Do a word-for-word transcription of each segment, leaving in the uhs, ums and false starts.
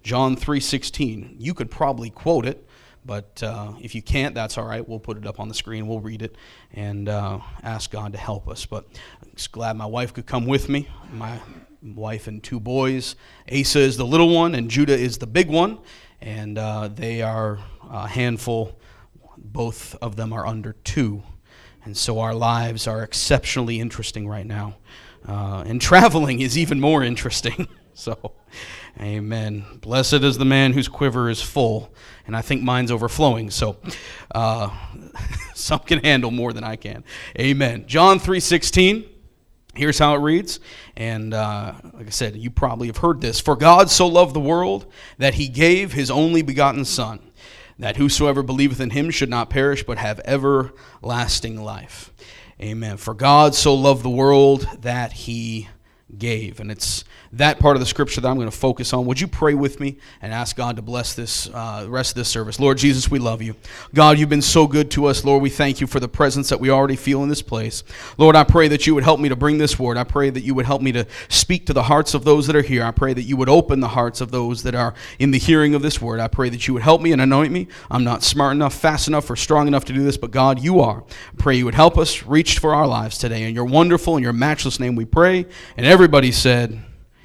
John three sixteen. You could probably quote it, but uh, if you can't, that's all right. We'll put it up on the screen. We'll read it and uh, ask God to help us. But I'm just glad my wife could come with me. My wife and two boys. Asa is the little one, and Judah is the big one. And uh, they are a handful. Both of them are under two. And so our lives are exceptionally interesting right now. Uh, and traveling is even more interesting. So, amen. Blessed is the man whose quiver is full, and I think mine's overflowing. So, uh, some can handle more than I can. Amen. John three sixteen. Here's how it reads. And uh, like I said, you probably have heard this. For God so loved the world that he gave his only begotten Son, that whosoever believeth in him should not perish, but have everlasting life. Amen. For God so loved the world that he gave. And it's that part of the scripture that I'm going to focus on. Would you pray with me and ask God to bless this uh, the rest of this service? Lord Jesus, we love you. God, you've been so good to us. Lord, we thank you for the presence that we already feel in this place. Lord, I pray that you would help me to bring this word. I pray that you would help me to speak to the hearts of those that are here. I pray that you would open the hearts of those that are in the hearing of this word. I pray that you would help me and anoint me. I'm not smart enough, fast enough, or strong enough to do this, but God, you are. I pray you would help us reach for our lives today. In your wonderful and your matchless name we pray. And everybody said,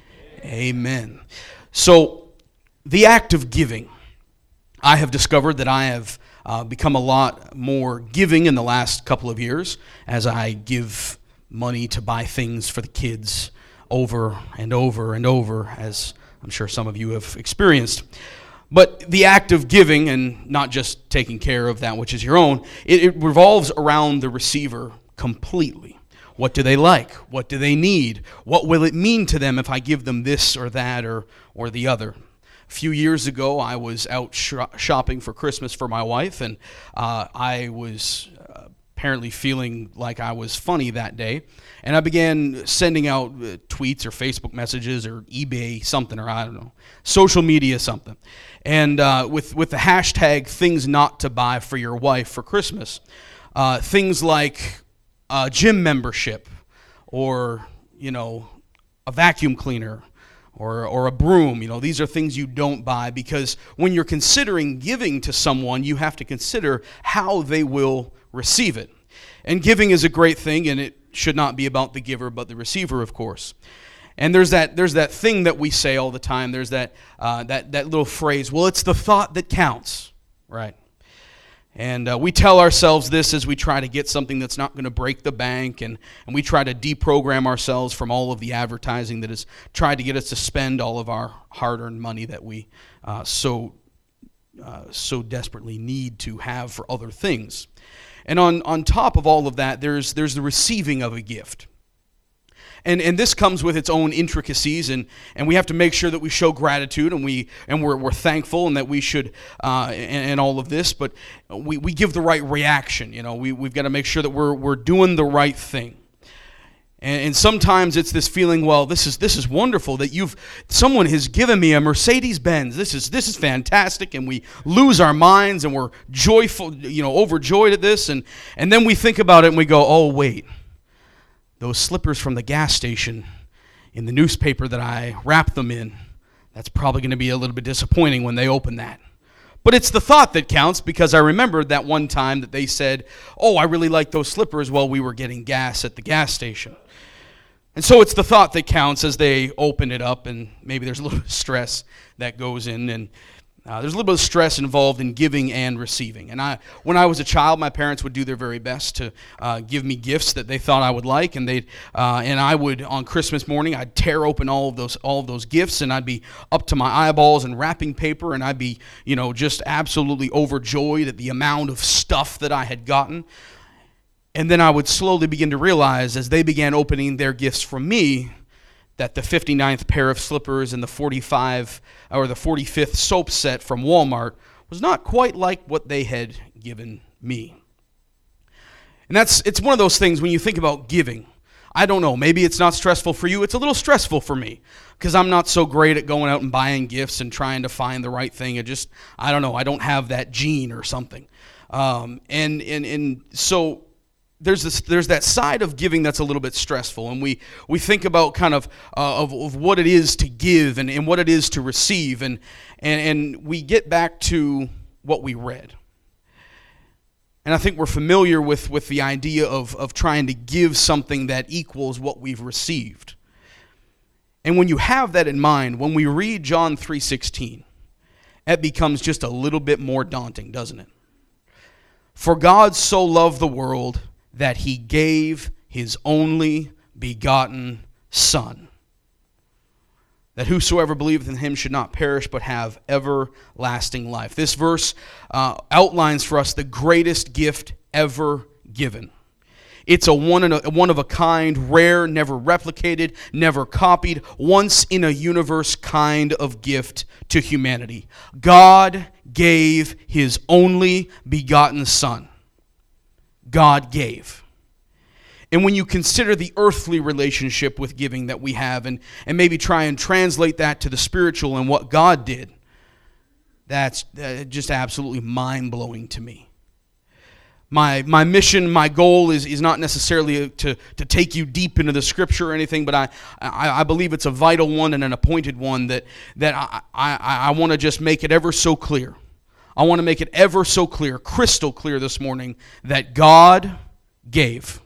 amen. So, the act of giving. I have discovered that I have uh, become a lot more giving in the last couple of years as I give money to buy things for the kids over and over and over, as I'm sure some of you have experienced. But the act of giving, and not just taking care of that which is your own, it, it revolves around the receiver completely. What do they like? What do they need? What will it mean to them if I give them this or that or or the other? A few years ago, I was out sh- shopping for Christmas for my wife, and uh, I was uh, apparently feeling like I was funny that day. And I began sending out uh, tweets or Facebook messages or eBay something, or I don't know, social media something. And uh, with, with the hashtag things not to buy for your wife for Christmas, uh, things like a gym membership, or, you know, a vacuum cleaner, or or a broom. You know, these are things you don't buy, because when you're considering giving to someone, you have to consider how they will receive it. And giving is a great thing, and it should not be about the giver but the receiver, of course. And there's that there's that thing that we say all the time. There's that uh, that that little phrase. Well, it's the thought that counts, right? And uh, we tell ourselves this as we try to get something that's not going to break the bank, and, and we try to deprogram ourselves from all of the advertising that has tried to get us to spend all of our hard-earned money that we uh, so uh, so desperately need to have for other things. And on, on top of all of that, there's there's the receiving of a gift. And and this comes with its own intricacies, and, and we have to make sure that we show gratitude, and we and we're we're thankful, and that we should uh, and, and all of this. But we, we give the right reaction. You know, we we've got to make sure that we're we're doing the right thing. And, and sometimes it's this feeling, well, this is this is wonderful that you've someone has given me a Mercedes-Benz. This is this is fantastic, and we lose our minds, and we're joyful, you know, overjoyed at this, and and then we think about it, and we go, oh wait. Those slippers from the gas station in the newspaper that I wrapped them in, that's probably going to be a little bit disappointing when they open that. But it's the thought that counts, because I remembered that one time that they said, oh, I really like those slippers while we were getting gas at the gas station. And so it's the thought that counts as they open it up, and maybe there's a little stress that goes in, and Uh, there's a little bit of stress involved in giving and receiving. And I, when I was a child, my parents would do their very best to uh, give me gifts that they thought I would like, and they uh, and I would, on Christmas morning, I'd tear open all of those all of those gifts, and I'd be up to my eyeballs in wrapping paper, and I'd be, you know, just absolutely overjoyed at the amount of stuff that I had gotten. And then I would slowly begin to realize, as they began opening their gifts from me, that the fifty-ninth pair of slippers and the forty-five or the forty-fifth soap set from Walmart was not quite like what they had given me. And that's it's one of those things when you think about giving. I don't know, maybe it's not stressful for you. It's a little stressful for me, because I'm not so great at going out and buying gifts and trying to find the right thing. It just, I don't know, I don't have that gene or something. Um, and and and so there's this, there's that side of giving that's a little bit stressful, and we, we think about kind of, uh, of of what it is to give and, and what it is to receive, and, and and we get back to what we read. And I think we're familiar with, with the idea of, of trying to give something that equals what we've received. And when you have that in mind, when we read John three sixteen, it becomes just a little bit more daunting, doesn't it? For God so loved the world that he gave his only begotten Son, that whosoever believeth in him should not perish but have everlasting life. This verse uh, outlines for us the greatest gift ever given. It's a one, in a one of a kind, rare, never replicated, never copied, once in a universe kind of gift to humanity. God gave his only begotten Son. God gave. And when you consider the earthly relationship with giving that we have, and, and maybe try and translate that to the spiritual and what God did, that's uh, just absolutely mind-blowing to me. My my mission, my goal is, is not necessarily to, to take you deep into the Scripture or anything, but I, I, I believe it's a vital one and an appointed one that, that I, I, I want to just make it ever so clear. I want to make it ever so clear, crystal clear this morning, that God gave.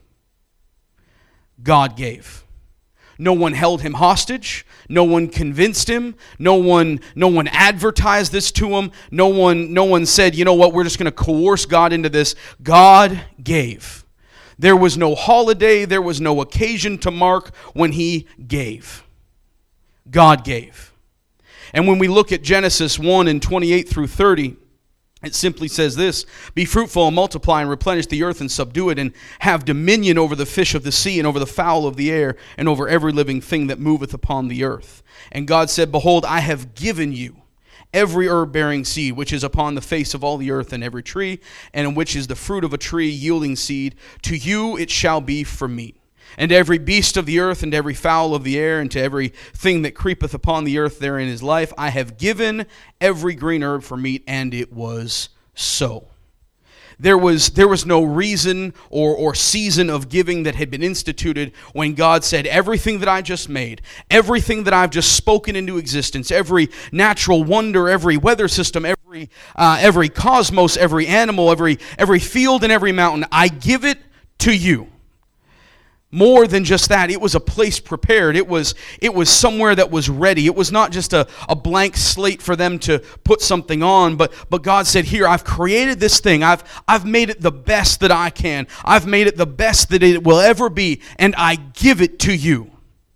God gave. No one held him hostage. No one convinced him. No one, no one advertised this to him. No one, no one said, you know what, we're just going to coerce God into this. God gave. There was no holiday. There was no occasion to mark when he gave. God gave. And when we look at Genesis one and twenty-eight through thirty, it simply says this: be fruitful and multiply and replenish the earth and subdue it, and have dominion over the fish of the sea and over the fowl of the air and over every living thing that moveth upon the earth. And God said, behold, I have given you every herb-bearing seed which is upon the face of all the earth, and every tree, and in which is the fruit of a tree yielding seed. To you it shall be for meat. And every beast of the earth, and every fowl of the air, and to every thing that creepeth upon the earth therein is life, I have given every green herb for meat, and it was so. There was, there was no reason or, or season of giving that had been instituted when God said, everything that I just made, everything that I've just spoken into existence, every natural wonder, every weather system, every uh, every cosmos, every animal, every every field and every mountain, I give it to you. More than just that, it was a place prepared. It was it was somewhere that was ready. It was not just a, a blank slate for them to put something on, but, but God said, here, I've created this thing. I've, I've made it the best that I can. I've made it the best that it will ever be, and I give it to you.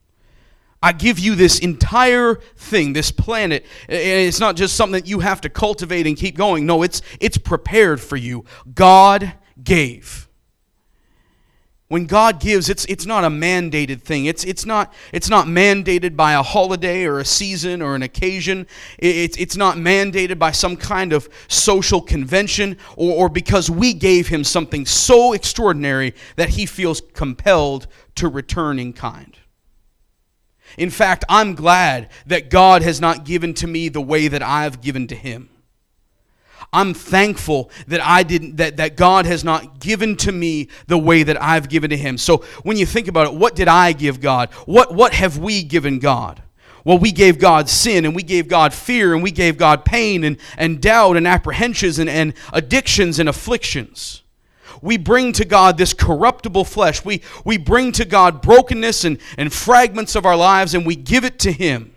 I give you this entire thing, this planet. It's not just something that you have to cultivate and keep going. No, it's it's prepared for you. God gave. When God gives, it's it's not a mandated thing. It's it's not it's not mandated by a holiday or a season or an occasion. It's it's not mandated by some kind of social convention, or, or because we gave him something so extraordinary that he feels compelled to return in kind. In fact, I'm glad that God has not given to me the way that I've given to him. I'm thankful that I didn't that, that God has not given to me the way that I've given to him. So when you think about it, what did I give God? What what have we given God? Well, we gave God sin, and we gave God fear, and we gave God pain and, and doubt and apprehensions and, and addictions and afflictions. We bring to God this corruptible flesh. We, we bring to God brokenness and, and fragments of our lives, and we give it to him.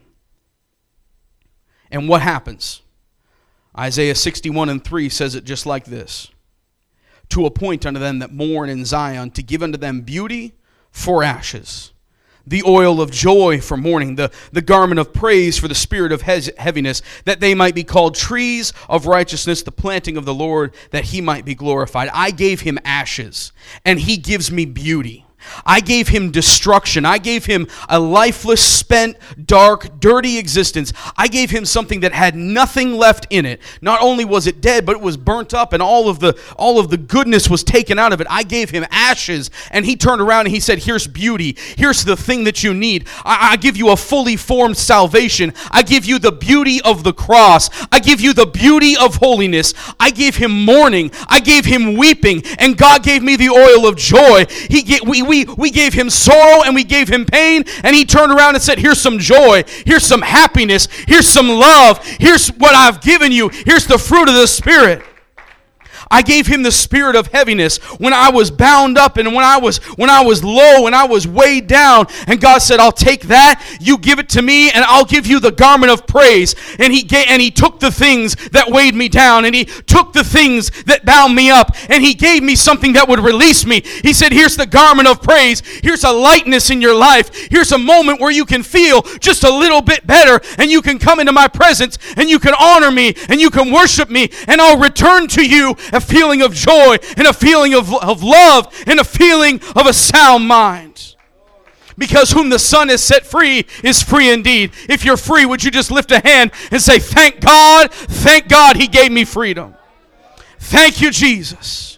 And what happens? Isaiah sixty-one and three says it just like this: to appoint unto them that mourn in Zion, to give unto them beauty for ashes, the oil of joy for mourning, the, the garment of praise for the spirit of heaviness, that they might be called trees of righteousness, the planting of the Lord, that he might be glorified. I gave him ashes, and he gives me beauty. I gave him destruction. I gave him a lifeless, spent, dark, dirty existence. I gave him something that had nothing left in it. Not only was it dead, but it was burnt up, and all of the all of the goodness was taken out of it. I gave him ashes, and he turned around and he said, here's beauty. Here's the thing that you need. I, I give you a fully formed salvation. I give you the beauty of the cross. I give you the beauty of holiness. I gave him mourning. I gave him weeping, and God gave me the oil of joy. He gave, we, we We, we gave him sorrow and we gave him pain, and he turned around and said, here's some joy, here's some happiness, here's some love, here's what I've given you, here's the fruit of the Spirit. I gave him the spirit of heaviness when I was bound up and when I was when I was low and I was weighed down. And God said, I'll take that, you give it to me, and I'll give you the garment of praise. And he gave, and he took the things that weighed me down, and he took the things that bound me up, and he gave me something that would release me. He said, here's the garment of praise. Here's a lightness in your life. Here's a moment where you can feel just a little bit better, and you can come into my presence, and you can honor me, and you can worship me, and I'll return to you a feeling of joy and a feeling of, of love and a feeling of a sound mind. Because whom the Son has set free is free indeed. If you're free, would you just lift a hand and say, thank God, thank God he gave me freedom. Thank you, Jesus.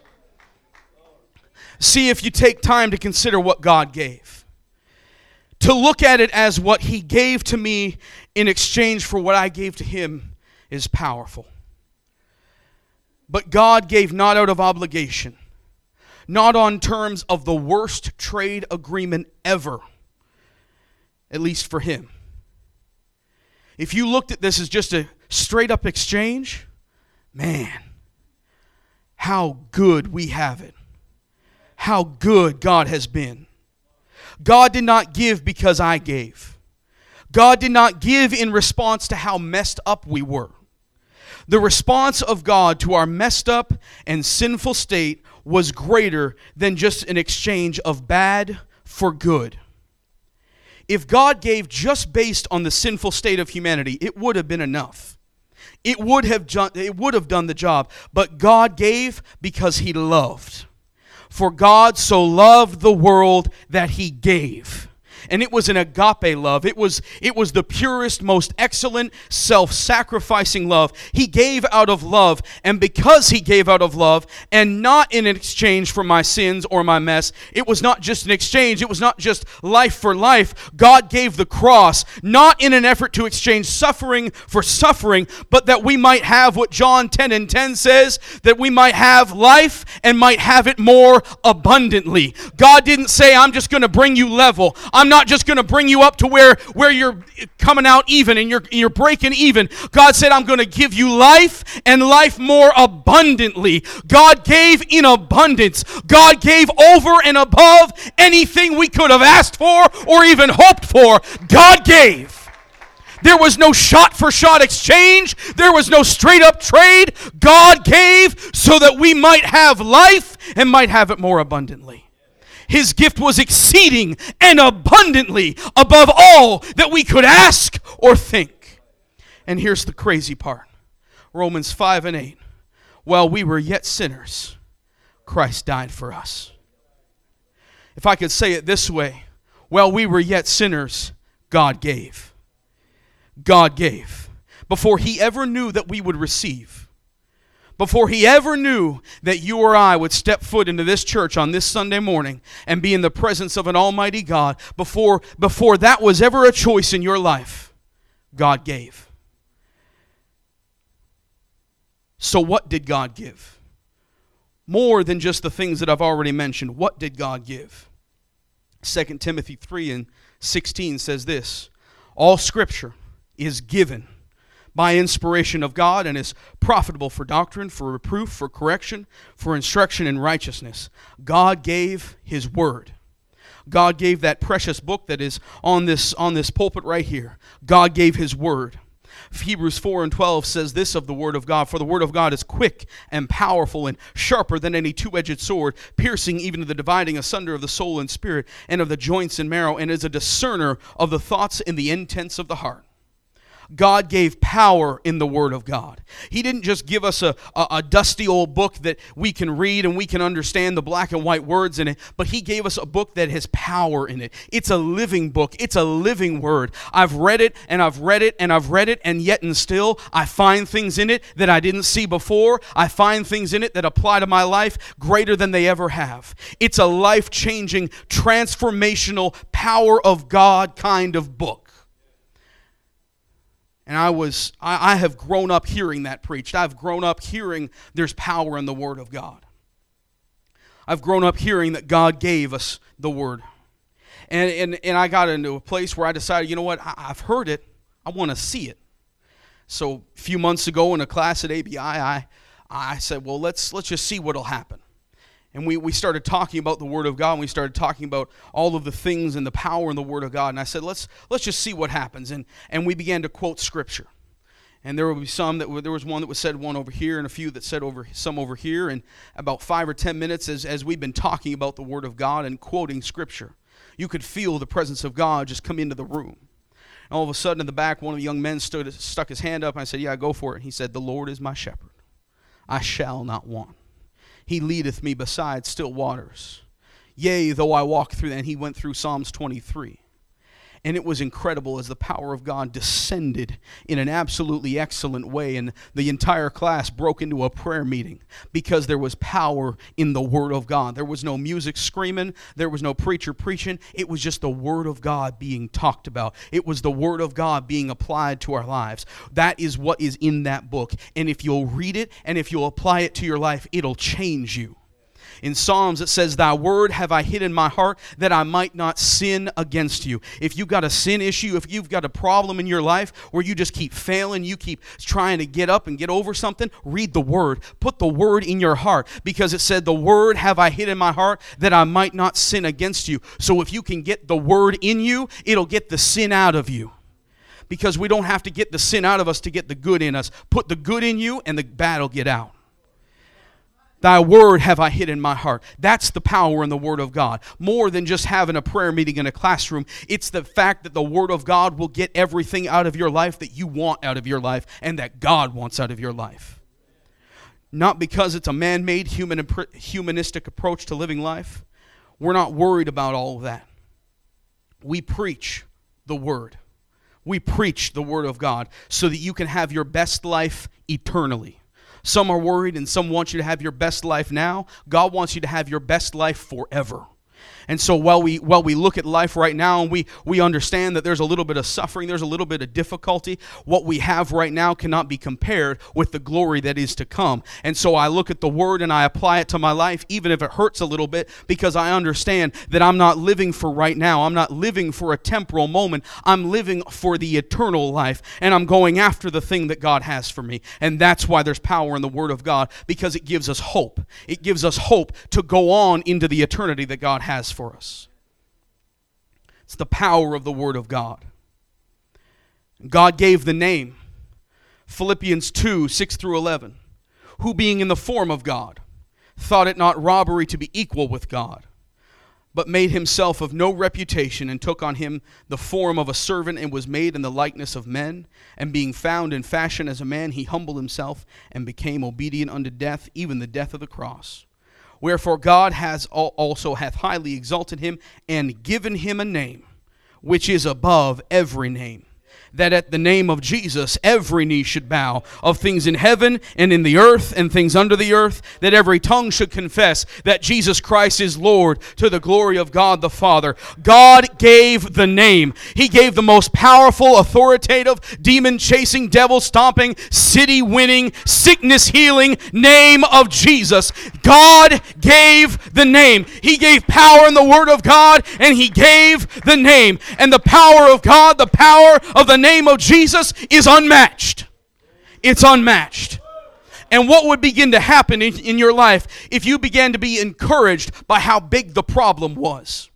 See, if you take time to consider what God gave, to look at it as what he gave to me in exchange for what I gave to him is powerful. But God gave not out of obligation, not on terms of the worst trade agreement ever, at least for him. If you looked at this as just a straight up exchange, man, how good we have it. How good God has been. God did not give because I gave. God did not give in response to how messed up we were. The response of God to our messed up and sinful state was greater than just an exchange of bad for good. If God gave just based on the sinful state of humanity, it would have been enough. It would have done, it would have done the job. But God gave because he loved. For God so loved the world that he gave. And it was an agape love. It was, it was the purest, most excellent, self-sacrificing love. He gave out of love. And because he gave out of love, and not in exchange for my sins or my mess, it was not just an exchange. It was not just life for life. God gave the cross, not in an effort to exchange suffering for suffering, but that we might have what John ten and ten says, that we might have life and might have it more abundantly. God didn't say, I'm just going to bring you level. I'm not just going to bring you up to where, where you're coming out even and you're, you're breaking even. God said, I'm going to give you life and life more abundantly. God gave in abundance. God gave over and above anything we could have asked for or even hoped for. God gave. There was no shot-for-shot exchange. There was no straight-up trade. God gave so that we might have life and might have it more abundantly. His gift was exceeding and abundantly above all that we could ask or think. And here's the crazy part. Romans five and eight. While we were yet sinners, Christ died for us. If I could say it this way, while we were yet sinners, God gave. God gave. Before he ever knew that we would receive. Before he ever knew that you or I would step foot into this church on this Sunday morning and be in the presence of an almighty God, before, before that was ever a choice in your life, God gave. So what did God give? More than just the things that I've already mentioned. What did God give? Second Timothy three and sixteen says this, all Scripture is given by inspiration of God and is profitable for doctrine, for reproof, for correction, for instruction in righteousness. God gave his word. God gave that precious book that is on this, on this pulpit right here. God gave his word. Hebrews four and twelve says this of the word of God, for the word of God is quick and powerful and sharper than any two-edged sword, piercing even to the dividing asunder of the soul and spirit and of the joints and marrow, and is a discerner of the thoughts and the intents of the heart. God gave power in the Word of God. He didn't just give us a, a, a dusty old book that we can read and we can understand the black and white words in it, but He gave us a book that has power in it. It's a living book. It's a living Word. I've read it and I've read it and I've read it, and yet and still I find things in it that I didn't see before. I find things in it that apply to my life greater than they ever have. It's a life-changing, transformational, power of God kind of book. And I was, I, I have grown up hearing that preached. I've grown up hearing there's power in the Word of God. I've grown up hearing that God gave us the Word. And and, and I got into a place where I decided, you know what, I, I've heard it. I want to see it. So a few months ago in a class at A B I, I, I said, well, let's let's just see what'll happen. And we, we started talking about the Word of God, and we started talking about all of the things and the power in the Word of God. And I said, let's let's just see what happens. And and we began to quote Scripture. And there would be some that there was one that was said one over here, and a few that said over some over here. And about five or ten minutes as as we've been talking about the Word of God and quoting Scripture, you could feel the presence of God just come into the room. And all of a sudden in the back, one of the young men stood stuck his hand up, and I said, yeah, go for it. And he said, the Lord is my shepherd. I shall not want. He leadeth me beside still waters. Yea, though I walk through, and he went through Psalms twenty-three. And it was incredible as the power of God descended in an absolutely excellent way. And the entire class broke into a prayer meeting because there was power in the Word of God. There was no music screaming. There was no preacher preaching. It was just the Word of God being talked about. It was the Word of God being applied to our lives. That is what is in that book. And if you'll read it and if you'll apply it to your life, it'll change you. In Psalms it says, thy word have I hid in my heart that I might not sin against you. If you've got a sin issue, if you've got a problem in your life where you just keep failing, you keep trying to get up and get over something, read the word. Put the word in your heart, because it said, the word have I hid in my heart that I might not sin against you. So if you can get the word in you, it'll get the sin out of you. Because we don't have to get the sin out of us to get the good in us. Put the good in you and the bad will get out. Thy word have I hid in my heart. That's the power in the Word of God. More than just having a prayer meeting in a classroom. It's the fact that the Word of God will get everything out of your life that you want out of your life and that God wants out of your life. Not because it's a man-made, human, humanistic approach to living life. We're not worried about all of that. We preach the Word. We preach the Word of God so that you can have your best life eternally. Some are worried and some want you to have your best life now. God wants you to have your best life forever. And so while we while we look at life right now and we, we understand that there's a little bit of suffering, there's a little bit of difficulty, what we have right now cannot be compared with the glory that is to come. And so I look at the Word and I apply it to my life, even if it hurts a little bit, because I understand that I'm not living for right now. I'm not living for a temporal moment. I'm living for the eternal life, and I'm going after the thing that God has for me. And that's why there's power in the Word of God, because it gives us hope. It gives us hope to go on into the eternity that God has for us. It's the power of the Word of God. God gave the name, Philippians two, six through eleven, who being in the form of God, thought it not robbery to be equal with God, but made himself of no reputation, and took on him the form of a servant, and was made in the likeness of men. And being found in fashion as a man, he humbled himself, and became obedient unto death, even the death of the cross. Wherefore God has also hath highly exalted him, and given him a name, which is above every name, that at the name of Jesus every knee should bow, of things in heaven and in the earth and things under the earth, that every tongue should confess that Jesus Christ is Lord, to the glory of God the Father. God gave the name. He gave the most powerful, authoritative, demon-chasing, devil-stomping, city-winning, sickness-healing name of Jesus. God gave the name. He gave power in the Word of God, and He gave the name. And the power of God, the power of the name of Jesus is unmatched. It's unmatched. And what would begin to happen in, in your life if you began to be encouraged by how big the problem was?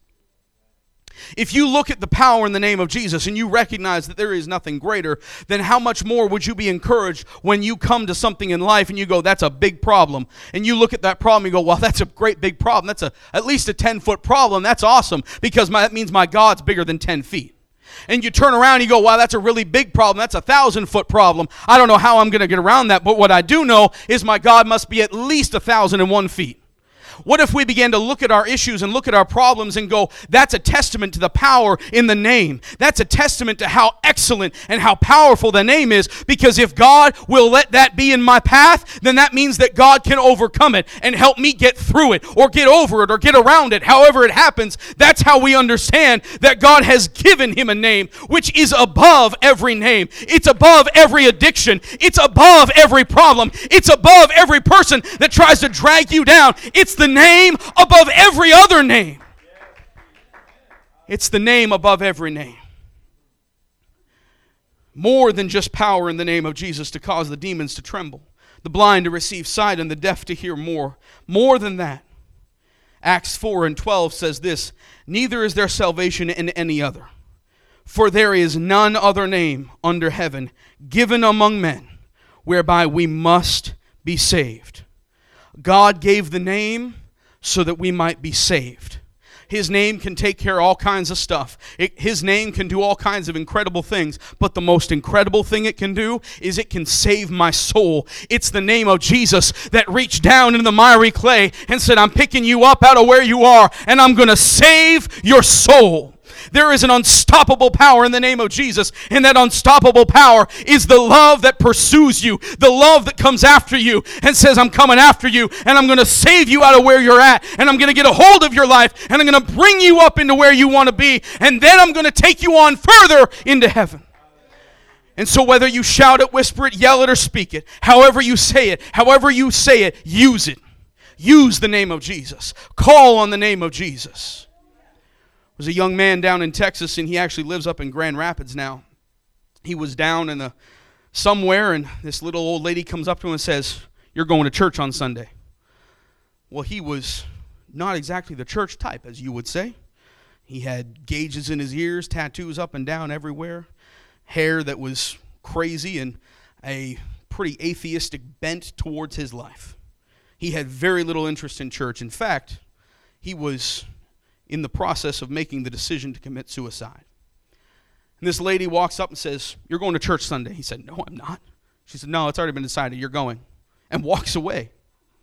If you look at the power in the name of Jesus and you recognize that there is nothing greater, then how much more would you be encouraged when you come to something in life and you go, that's a big problem. And you look at that problem and you go, well, that's a great big problem. That's a at least a ten-foot problem. That's awesome, because my, that means my God's bigger than ten feet. And you turn around and you go, wow, that's a really big problem. That's a thousand foot problem. I don't know how I'm going to get around that, but what I do know is my God must be at least a thousand and one feet. What if we began to look at our issues and look at our problems and go, that's a testament to the power in the name. That's a testament to how excellent and how powerful the name is, because if God will let that be in my path, then that means that God can overcome it and help me get through it or get over it or get around it. However it happens, that's how we understand that God has given him a name which is above every name. It's above every addiction. It's above every problem. It's above every person that tries to drag you down. It's the name above every other name. It's the name above every name. More than just power in the name of Jesus to cause the demons to tremble, the blind to receive sight, and the deaf to hear more. More than that. Acts four and twelve says this, neither is there salvation in any other, for there is none other name under heaven given among men whereby we must be saved. God gave the name so that we might be saved. His name can take care of all kinds of stuff. It, his name can do all kinds of incredible things. But the most incredible thing it can do is it can save my soul. It's the name of Jesus that reached down into the miry clay and said, I'm picking you up out of where you are and I'm going to save your soul. There is an unstoppable power in the name of Jesus, and that unstoppable power is the love that pursues you, the love that comes after you and says, I'm coming after you, and I'm going to save you out of where you're at, and I'm going to get a hold of your life, and I'm going to bring you up into where you want to be, and then I'm going to take you on further into heaven. And so whether you shout it, whisper it, yell it, or speak it, however you say it, however you say it, use it. Use the name of Jesus. Call on the name of Jesus. There's a young man down in Texas, and he actually lives up in Grand Rapids now. He was down in the somewhere, and this little old lady comes up to him and says, you're going to church on Sunday. Well, he was not exactly the church type, as you would say. He had gauges in his ears, tattoos up and down everywhere, hair that was crazy, and a pretty atheistic bent towards his life. He had very little interest in church. In fact, he was in the process of making the decision to commit suicide. And this lady walks up and says, you're going to church Sunday. He said, no, I'm not. She said, no, it's already been decided. You're going. And walks away.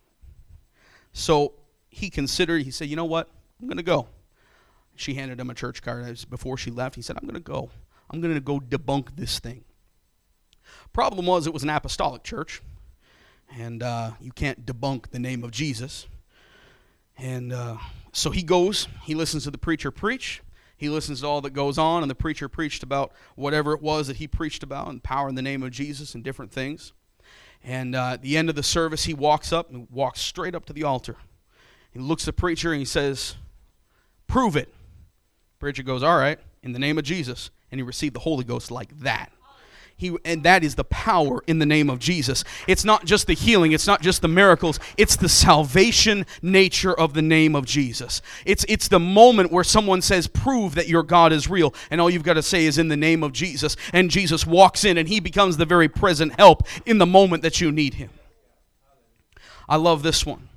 So he considered, he said, you know what? I'm going to go. She handed him a church card before she left. He said, I'm going to go. I'm going to go debunk this thing. Problem was, it was an apostolic church. And uh, you can't debunk the name of Jesus. And uh, so he goes, he listens to the preacher preach, he listens to all that goes on, and the preacher preached about whatever it was that he preached about, and power in the name of Jesus and different things. And uh, at the end of the service, he walks up and walks straight up to the altar. He looks at the preacher and he says, prove it. Preacher goes, all right, in the name of Jesus. And he received the Holy Ghost like that. He, and that is the power in the name of Jesus. It's not just the healing. It's not just the miracles. It's the salvation nature of the name of Jesus. It's, it's the moment where someone says, prove that your God is real. And all you've got to say is in the name of Jesus. And Jesus walks in and he becomes the very present help in the moment that you need him. I love this one.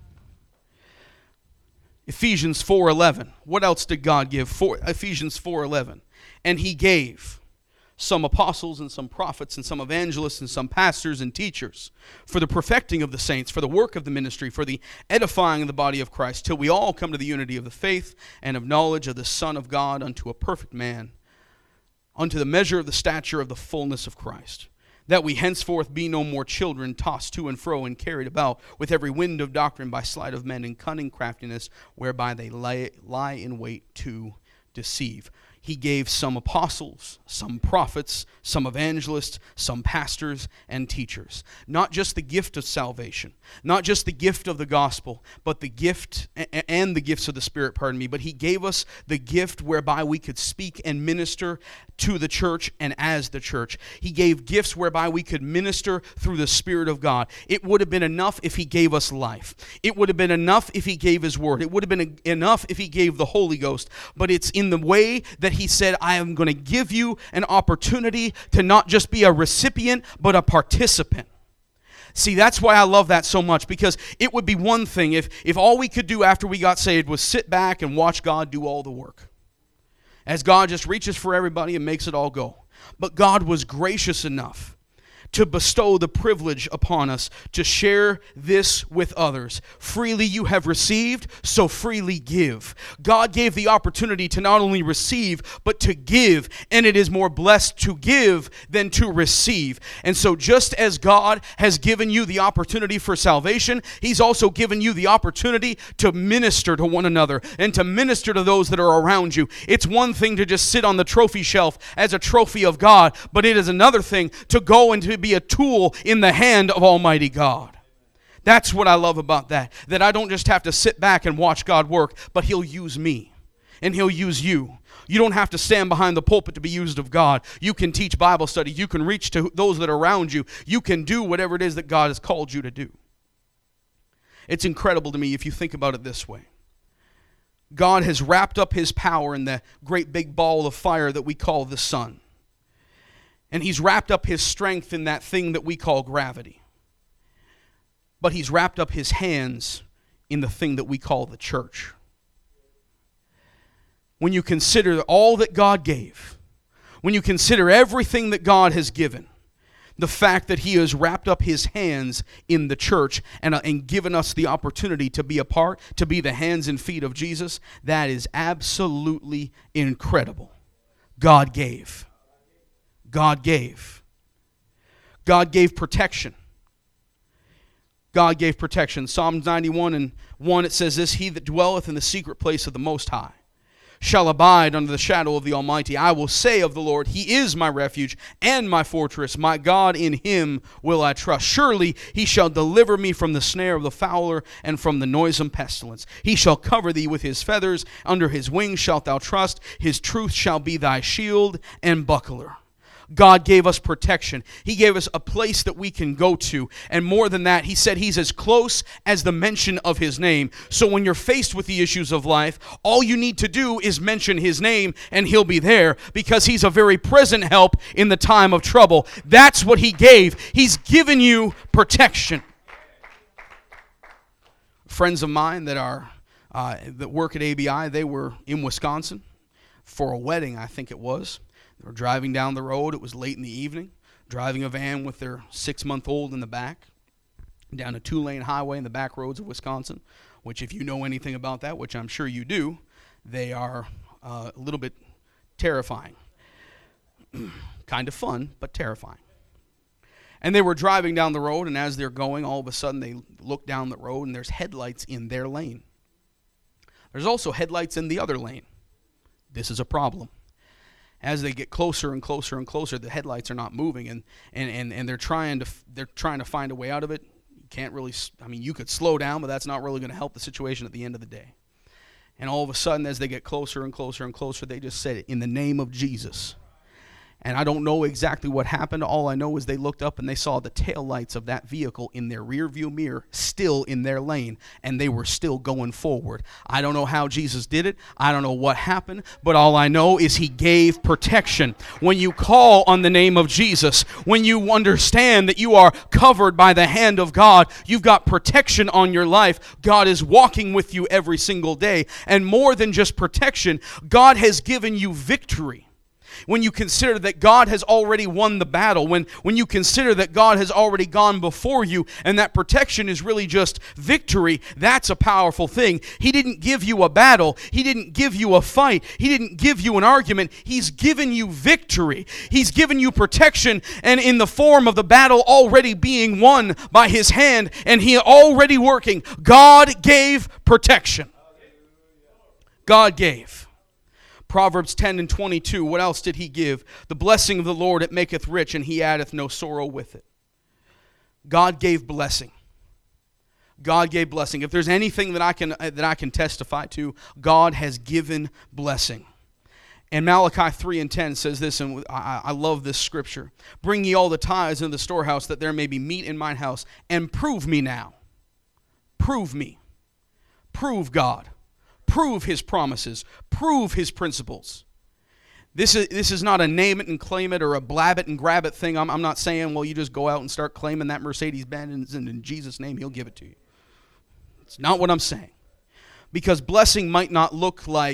Ephesians four eleven. What else did God give? For, Ephesians four eleven. And he gave some apostles and some prophets and some evangelists and some pastors and teachers for the perfecting of the saints, for the work of the ministry, for the edifying of the body of Christ, till we all come to the unity of the faith and of knowledge of the Son of God, unto a perfect man, unto the measure of the stature of the fullness of Christ, that we henceforth be no more children, tossed to and fro and carried about with every wind of doctrine by sleight of men and cunning craftiness, whereby they lie, lie in wait to deceive. He gave some apostles, some prophets, some evangelists, some pastors and teachers. Not just the gift of salvation, not just the gift of the gospel, but the gift and the gifts of the Spirit, pardon me, but he gave us the gift whereby we could speak and minister to the church and as the church. He gave gifts whereby we could minister through the Spirit of God. It would have been enough if he gave us life. It would have been enough if he gave his word. It would have been enough if he gave the Holy Ghost. But it's in the way that he said, I am going to give you an opportunity to not just be a recipient, but a participant. See, that's why I love that so much, because it would be one thing if, if all we could do after we got saved was sit back and watch God do all the work. as God just reaches for everybody and makes it all go. But God was gracious enough to bestow the privilege upon us to share this with others. Freely you have received, so freely give. God gave the opportunity to not only receive, but to give, and it is more blessed to give than to receive. And so just as God has given you the opportunity for salvation, He's also given you the opportunity to minister to one another and to minister to those that are around you. It's one thing to just sit on the trophy shelf as a trophy of God, but it is another thing to go and to be a tool in the hand of Almighty God. That's what I love about that. That I don't just have to sit back and watch God work, but He'll use me. And He'll use you. You don't have to stand behind the pulpit to be used of God. You can teach Bible study. You can reach to those that are around you. You can do whatever it is that God has called you to do. It's incredible to me if you think about it this way. God has wrapped up His power in the great big ball of fire that we call the sun. And He's wrapped up His strength in that thing that we call gravity. But He's wrapped up His hands in the thing that we call the church. When you consider all that God gave, when you consider everything that God has given, the fact that He has wrapped up His hands in the church and, uh, and given us the opportunity to be a part, to be the hands and feet of Jesus, that is absolutely incredible. God gave. God gave. God gave protection. God gave protection. Psalm ninety-one and one, it says this, He that dwelleth in the secret place of the Most High shall abide under the shadow of the Almighty. I will say of the Lord, He is my refuge and my fortress. My God, in Him will I trust. Surely He shall deliver me from the snare of the fowler and from the noisome pestilence. He shall cover thee with His feathers. Under His wings shalt thou trust. His truth shall be thy shield and buckler. God gave us protection. He gave us a place that we can go to. And more than that, He said He's as close as the mention of His name. So when you're faced with the issues of life, all you need to do is mention His name and He'll be there, because He's a very present help in the time of trouble. That's what He gave. He's given you protection. Friends of mine that are uh, that work at A B I, they were in Wisconsin for a wedding, I think it was. They were driving down the road. It was late in the evening, driving a van with their six-month-old in the back down a two-lane highway in the back roads of Wisconsin, which if you know anything about that, which I'm sure you do, they are uh, a little bit terrifying. Kind of fun, but terrifying. And they were driving down the road, and as they're going, all of a sudden they look down the road, and there's headlights in their lane. There's also headlights in the other lane. This is a problem. As they get closer and closer and closer, the headlights are not moving, and, and, and, and they're trying to they're trying to find a way out of it. You can't really, I mean, you could slow down, but that's not really going to help the situation at the end of the day. And all of a sudden, as they get closer and closer and closer, they just said it, in the name of Jesus. And I don't know exactly what happened. All I know is they looked up and they saw the taillights of that vehicle in their rear view mirror still in their lane, and they were still going forward. I don't know how Jesus did it. I don't know what happened, but all I know is He gave protection. When you call on the name of Jesus, when you understand that you are covered by the hand of God, you've got protection on your life. God is walking with you every single day. And more than just protection, God has given you victory. When you consider that God has already won the battle, when, when you consider that God has already gone before you, and that protection is really just victory, that's a powerful thing. He didn't give you a battle. He didn't give you a fight. He didn't give you an argument. He's given you victory. He's given you protection, and in the form of the battle already being won by His hand, and He already working. God gave protection. God gave. Proverbs ten and twenty-two, what else did He give? The blessing of the Lord, it maketh rich, and He addeth no sorrow with it. God gave blessing. God gave blessing. If there's anything that I can that I can testify to, God has given blessing. And Malachi three and ten says this, and I, I love this scripture. Bring ye all the tithes into the storehouse, that there may be meat in mine house, and prove me now. Prove me. Prove God. Prove His promises. Prove His principles. This is this is not a name it and claim it or a blab it and grab it thing. I'm, I'm not saying, well, you just go out and start claiming that Mercedes-Benz, and in Jesus' name He'll give it to you. It's not what I'm saying. Because blessing might not look like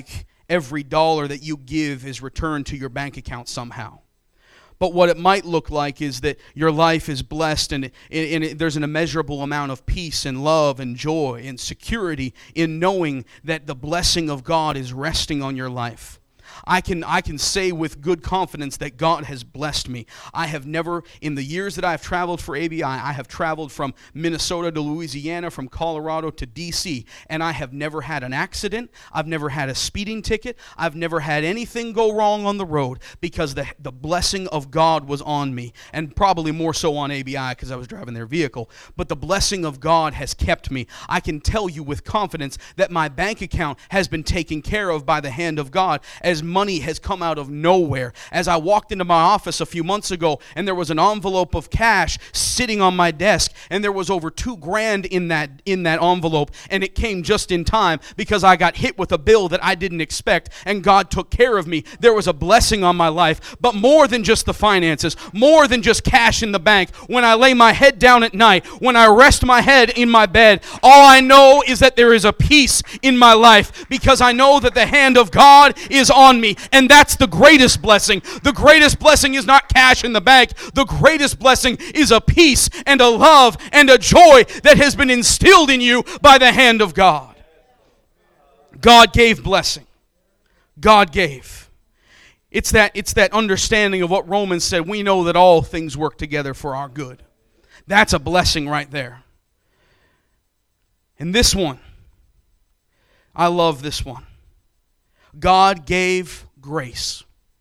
every dollar that you give is returned to your bank account somehow. But what it might look like is that your life is blessed and, and, and there's an immeasurable amount of peace and love and joy and security in knowing that the blessing of God is resting on your life. I can I can say with good confidence that God has blessed me. I have never, in the years that I have traveled for A B I, I have traveled from Minnesota to Louisiana, from Colorado to D C, and I have never had an accident. I've never had a speeding ticket. I've never had anything go wrong on the road because the, the blessing of God was on me, and probably more so on A B I because I was driving their vehicle. But the blessing of God has kept me. I can tell you with confidence that my bank account has been taken care of by the hand of God, as money has come out of nowhere. As I walked into my office a few months ago and there was an envelope of cash sitting on my desk, and there was over two grand in that in that envelope, and it came just in time because I got hit with a bill that I didn't expect, and God took care of me. There was a blessing on my life, but more than just the finances, more than just cash in the bank. When I lay my head down at night, when I rest my head in my bed, all I know is that there is a peace in my life because I know that the hand of God is on me, and that's the greatest blessing. The greatest blessing is not cash in the bank. The greatest blessing is a peace and a love and a joy that has been instilled in you by the hand of God. God gave blessing. God gave. It's that, it's that understanding of what Romans said. We know that all things work together for our good. That's a blessing right there. And this one, I love this one. God gave grace.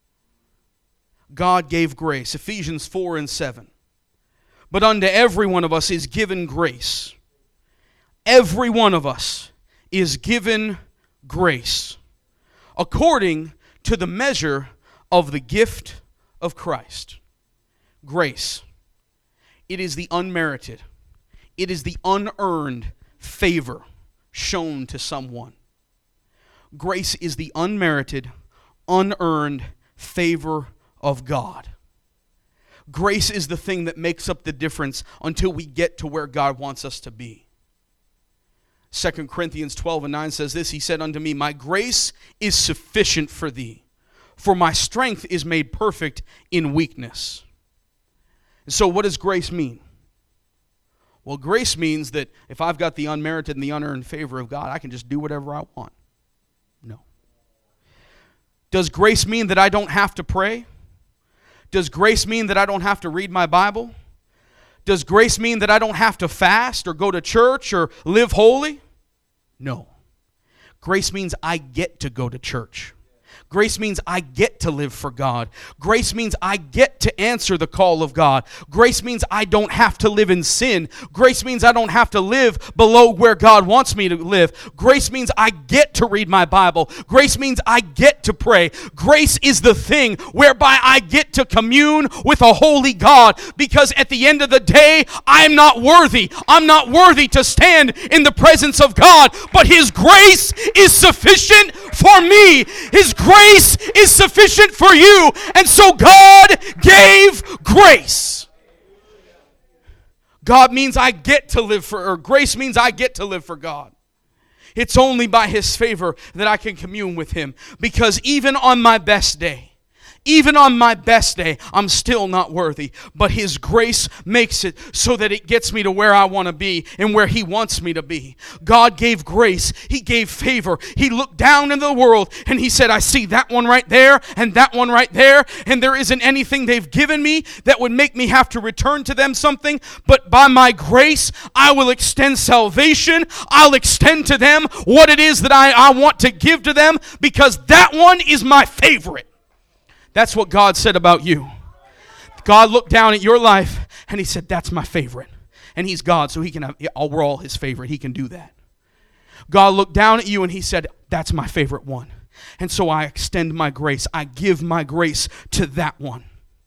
God gave grace. Ephesians four and seven. But unto every one of us is given grace. Every one of us is given grace according to the measure of the gift of Christ. Grace. It is the unmerited. It is the unearned favor shown to someone. Grace is the unmerited, unearned favor of God. Grace is the thing that makes up the difference until we get to where God wants us to be. Second Corinthians twelve and nine says this, He said unto me, My grace is sufficient for thee, for my strength is made perfect in weakness. And so what does grace mean? Well, grace means that if I've got the unmerited and the unearned favor of God, I can just do whatever I want. No. Does grace mean that I don't have to pray? Does grace mean that I don't have to read my Bible? Does grace mean that I don't have to fast or go to church or live holy? No. Grace means I get to go to church. Grace means I get to live for God. Grace means I get to answer the call of God. Grace means I don't have to live in sin. Grace means I don't have to live below where God wants me to live. Grace means I get to read my Bible. Grace means I get to pray. Grace is the thing whereby I get to commune with a holy God, because at the end of the day, I'm not worthy. I'm not worthy to stand in the presence of God, but His grace is sufficient for me. His grace is sufficient for you. And so God gave grace. God means I get to live for, or grace means I get to live for God. It's only by His favor that I can commune with Him. Because even on my best day, even on my best day, I'm still not worthy. But His grace makes it so that it gets me to where I want to be and where He wants me to be. God gave grace. He gave favor. He looked down into the world and He said, I see that one right there and that one right there, and there isn't anything they've given me that would make me have to return to them something. But by my grace, I will extend salvation. I'll extend to them what it is that I, I want to give to them, because that one is my favorite. That's what God said about you. God looked down at your life and He said, that's my favorite. And He's God, so He can have, we're all His favorite. He can do that. God looked down at you and He said, that's my favorite one. And so I extend my grace. I give my grace to that one.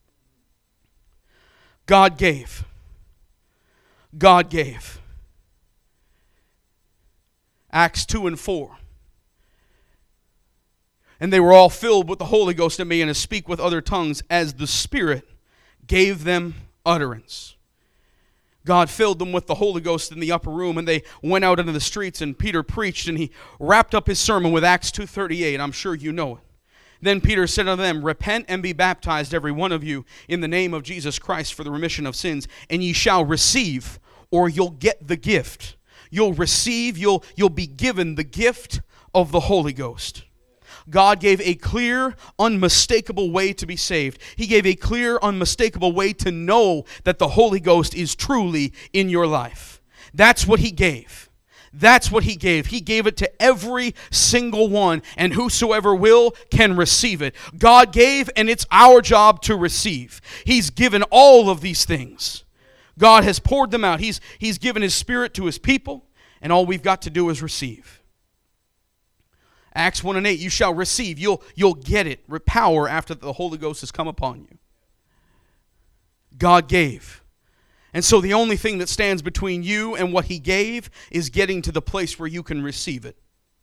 God gave. God gave. Acts two and four. And they were all filled with the Holy Ghost and began to speak with other tongues as the Spirit gave them utterance. God filled them with the Holy Ghost in the upper room, and they went out into the streets, and Peter preached, and he wrapped up his sermon with Acts two thirty-eight. I'm sure you know it. Then Peter said unto them, Repent and be baptized, every one of you, in the name of Jesus Christ for the remission of sins, and ye shall receive, or you'll get the gift. You'll receive, you'll, you'll be given the gift of the Holy Ghost. God gave a clear, unmistakable way to be saved. He gave a clear, unmistakable way to know that the Holy Ghost is truly in your life. That's what He gave. That's what He gave. He gave it to every single one, and whosoever will can receive it. God gave, and it's our job to receive. He's given all of these things. God has poured them out. He's, he's given His Spirit to His people, and all we've got to do is receive. Acts one and eight, you shall receive. You'll, you'll get it. Power after the Holy Ghost has come upon you. God gave. And so the only thing that stands between you and what He gave is getting to the place where you can receive it.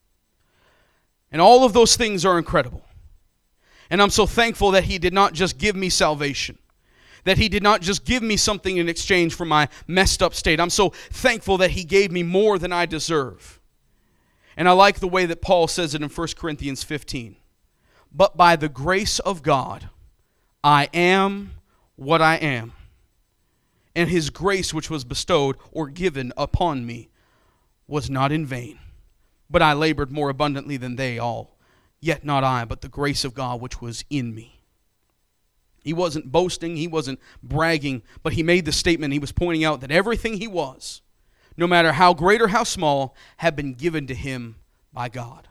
And all of those things are incredible. And I'm so thankful that He did not just give me salvation. That He did not just give me something in exchange for my messed up state. I'm so thankful that He gave me more than I deserve. And I like the way that Paul says it in First Corinthians fifteen. But by the grace of God, I am what I am. And His grace which was bestowed or given upon me was not in vain. But I labored more abundantly than they all. Yet not I, but the grace of God which was in me. He wasn't boasting, he wasn't bragging, but he made the statement, he was pointing out that everything he was, no matter how great or how small, had been given to him by God.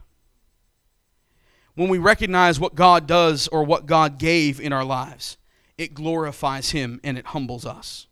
When we recognize what God does or what God gave in our lives, it glorifies Him and it humbles us.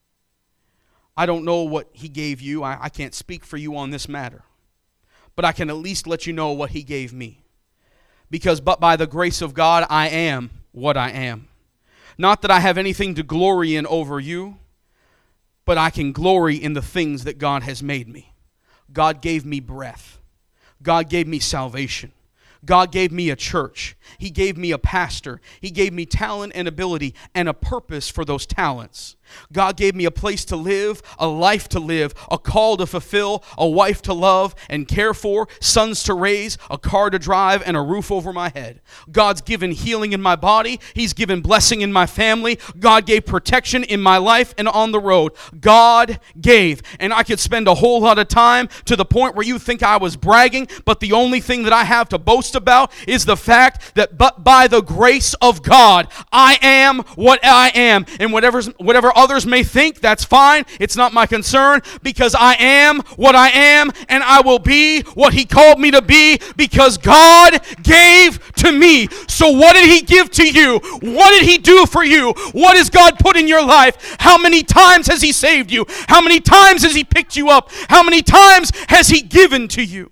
I don't know what He gave you. I, I can't speak for you on this matter. But I can at least let you know what He gave me. Because but by the grace of God, I am what I am. Not that I have anything to glory in over you, but I can glory in the things that God has made me. God gave me breath. God gave me salvation. God gave me a church. He gave me a pastor. He gave me talent and ability and a purpose for those talents. God gave me a place to live, a life to live, a call to fulfill, a wife to love and care for, sons to raise, a car to drive, and a roof over my head. God's given healing in my body. He's given blessing in my family. God gave protection in my life and on the road. God gave. And I could spend a whole lot of time to the point where you think I was bragging, but the only thing that I have to boast about is the fact that but by the grace of God, I am what I am. And whatever's, whatever others may think, that's fine. It's not my concern, because I am what I am, and I will be what He called me to be, because God gave to me. So what did He give to you? What did He do for you? What has God put in your life? How many times has He saved you? How many times has He picked you up? How many times has He given to you?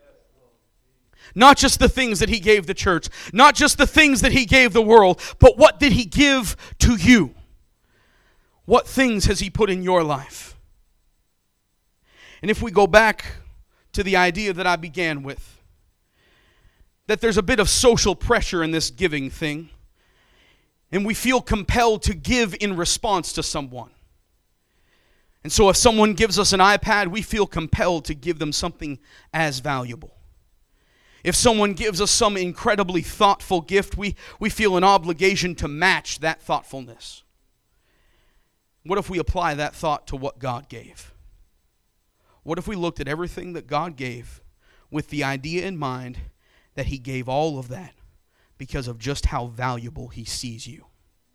Not just the things that He gave the church, not just the things that He gave the world, but what did He give to you? What things has He put in your life? And if we go back to the idea that I began with, that there's a bit of social pressure in this giving thing, and we feel compelled to give in response to someone. And so if someone gives us an iPad, we feel compelled to give them something as valuable. If someone gives us some incredibly thoughtful gift, we, we feel an obligation to match that thoughtfulness. What if we apply that thought to what God gave? What if we looked at everything that God gave with the idea in mind that He gave all of that because of just how valuable He sees you?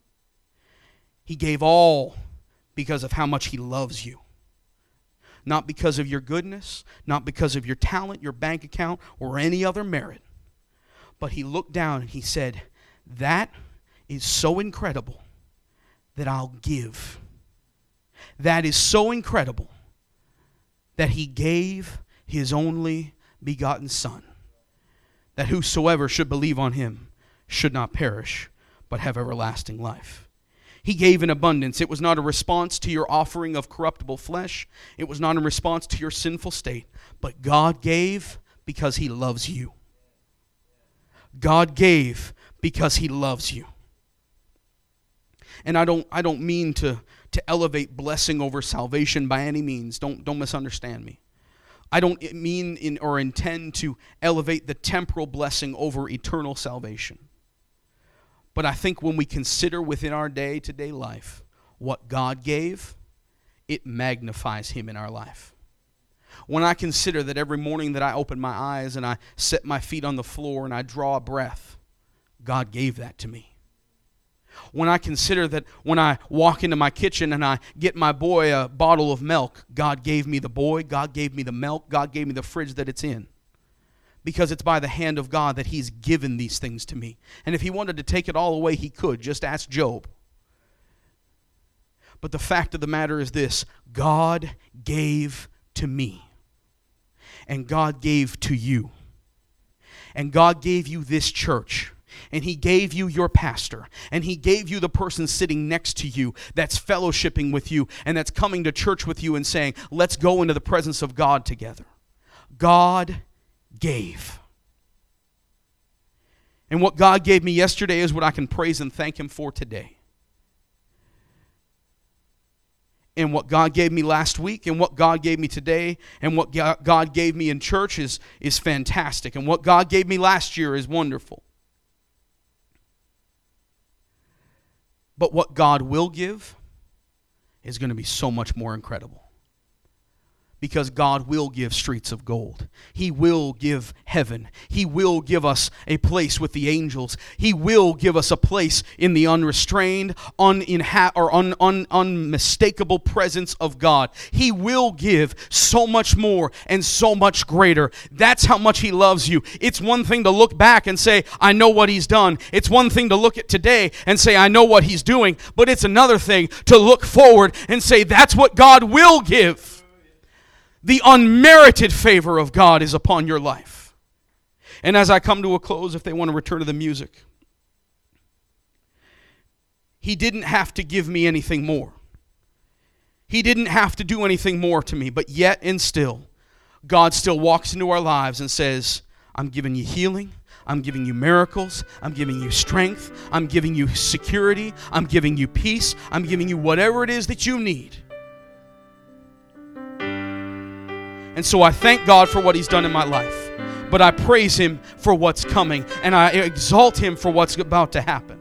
He gave all because of how much He loves you. Not because of your goodness, not because of your talent, your bank account, or any other merit. But He looked down and He said, that is so incredible that I'll give. That is so incredible that He gave His only begotten Son, that whosoever should believe on Him should not perish, but have everlasting life. He gave in abundance. It was not a response to your offering of corruptible flesh. It was not a response to your sinful state. But God gave because He loves you. God gave because He loves you. And I don't I don't mean to, to elevate blessing over salvation by any means. Don't, don't misunderstand me. I don't mean in, or intend to elevate the temporal blessing over eternal salvation. But I think when we consider within our day-to-day life what God gave, it magnifies Him in our life. When I consider that every morning that I open my eyes and I set my feet on the floor and I draw a breath, God gave that to me. When I consider that when I walk into my kitchen and I get my boy a bottle of milk, God gave me the boy, God gave me the milk, God gave me the fridge that it's in. Because it's by the hand of God that He's given these things to me. And if He wanted to take it all away, He could. Just ask Job. But the fact of the matter is this: God gave to me. And God gave to you. And God gave you this church. And He gave you your pastor. And He gave you the person sitting next to you that's fellowshipping with you and that's coming to church with you and saying, let's go into the presence of God together. God gave. And what God gave me yesterday is what I can praise and thank Him for today. And what God gave me last week and what God gave me today and what God gave me in church is, is fantastic. And what God gave me last year is wonderful. But what God will give is going to be so much more incredible. Because God will give streets of gold. He will give heaven. He will give us a place with the angels. He will give us a place in the unrestrained, uninha- or un- un- unmistakable presence of God. He will give so much more and so much greater. That's how much He loves you. It's one thing to look back and say, I know what He's done. It's one thing to look at today and say, I know what He's doing. But it's another thing to look forward and say, that's what God will give. The unmerited favor of God is upon your life. And as I come to a close, if they want to return to the music, He didn't have to give me anything more. He didn't have to do anything more to me, but yet and still, God still walks into our lives and says, I'm giving you healing. I'm giving you miracles. I'm giving you strength. I'm giving you security. I'm giving you peace. I'm giving you whatever it is that you need. And so I thank God for what He's done in my life. But I praise Him for what's coming. And I exalt Him for what's about to happen.